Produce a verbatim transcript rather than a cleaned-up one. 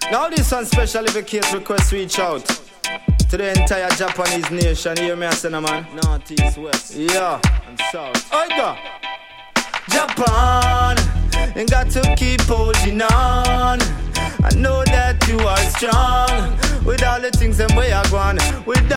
Now this one special if a case request reach out to the entire Japanese nation. You hear me, I say, no, man? North, east, west, yeah, and south. Oiga! Japan, ain't got to keep holding on. I know that you are strong with all the things them way are gone. With